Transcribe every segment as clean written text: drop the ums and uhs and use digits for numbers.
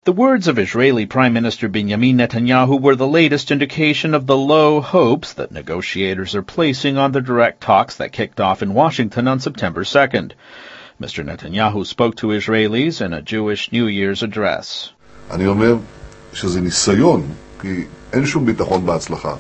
The words of Israeli Prime Minister Benjamin Netanyahu were the latest indication of the low hopes that negotiators are placing on the direct talks that kicked off in Washington on September 2nd. Mr. Netanyahu spoke to Israelis in a Jewish New Year's address. אני אומר שזה ניסיון, כי אין שום ביטחון בהצלחה.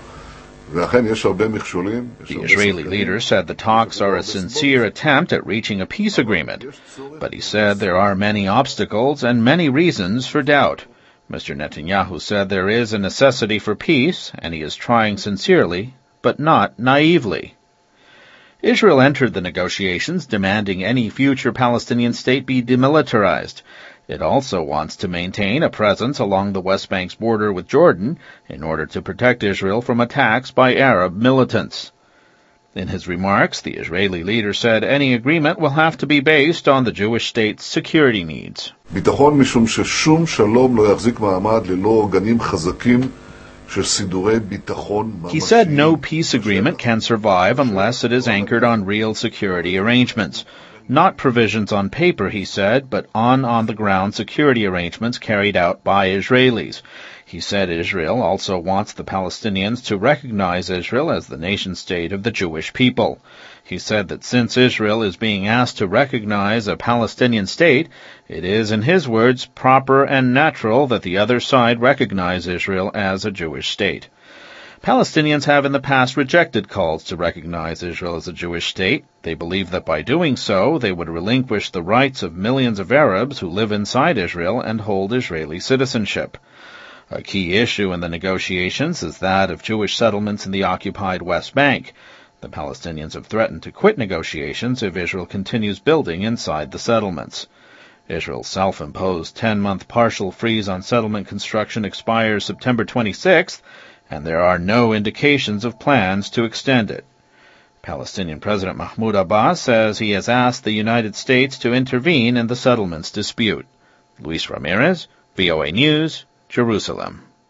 The Israeli leader said the talks are a sincere attempt at reaching a peace agreement, but he said there are many obstacles and many reasons for doubt. Mr. Netanyahu said there is a necessity for peace, and he is trying sincerely, but not naively. Israel entered the negotiations demanding any future Palestinian state be demilitarized. It also wants to maintain a presence along the West Bank's border with Jordan in order to protect Israel from attacks by Arab militants. In his remarks, the Israeli leader said any agreement will have to be based on the Jewish state's security needs. ביטחון משום ששום שלום לא יחזיק מעמד ללא עוגנים חזקים של סידורי ביטחון ממשיים. He said no peace agreement can survive unless it is anchored on real security arrangements. Not provisions on paper, he said, but on-the-ground security arrangements carried out by Israelis. He said Israel also wants the Palestinians to recognize Israel as the nation-state of the Jewish people. He said that since Israel is being asked to recognize a Palestinian state, it is, in his words, proper and natural that the other side recognize Israel as a Jewish state. Palestinians have in the past rejected calls to recognize Israel as a Jewish state. They believe that by doing so, they would relinquish the rights of millions of Arabs who live inside Israel and hold Israeli citizenship. A key issue in the negotiations is that of Jewish settlements in the occupied West Bank. The Palestinians have threatened to quit negotiations if Israel continues building inside the settlements. Israel's self-imposed 10-month partial freeze on settlement construction expires September 26th, and there are no indications of plans to extend it. Palestinian President Mahmoud Abbas says he has asked the United States to intervene in the settlements dispute. Luis Ramirez, VOA News, Jerusalem.